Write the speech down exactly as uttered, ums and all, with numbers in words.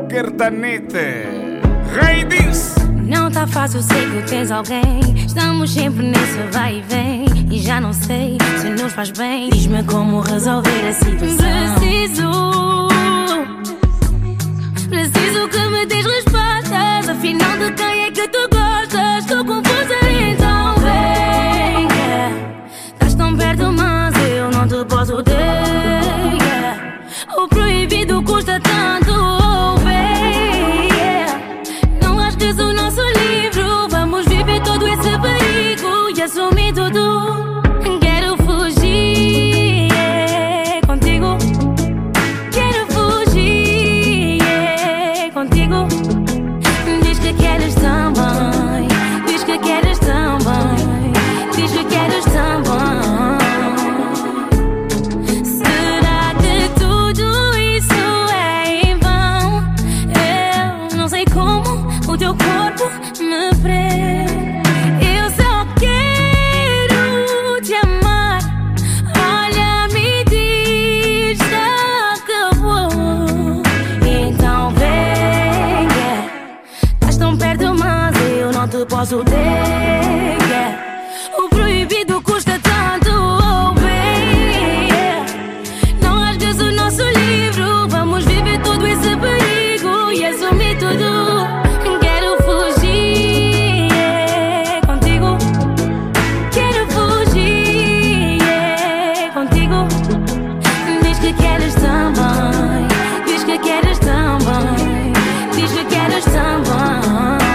Cartanete, rei disse. Não tá fácil, sei que tens alguém. Estamos sempre nesse vai e vem. E já não sei se nos faz bem. Diz-me como resolver a situação. Preciso, preciso que me des respostas. Afinal, de quem é que tu gostas? Estou confusa, então vem, yeah. Estás tão perto, mas eu não te posso ter, yeah. O proibido custa tanto, oh, vem, yeah. Não rasgues o nosso livro. Vamos viver todo esse perigo e assumir tudo. Quero fugir, yeah, contigo. Quero fugir, yeah, contigo. Diz que queres também. Diz que queres também. Diz que queres também. Será que tudo isso é em vão? Eu não sei como o teu corpo me prende. Eu só quero te amar. Olha, me diz que acabou. Então vem, yeah. Estás tão perto, mas eu não te posso ter, yeah. O proibido custa tanto, oh, bem, yeah. Não rasgues o nosso livro. Vamos viver todo esse perigo e assumir tudo. Quero fugir, yeah, contigo. Quero fugir, yeah, contigo. Diz que queres também. Diz que queres também. Diz que queres também.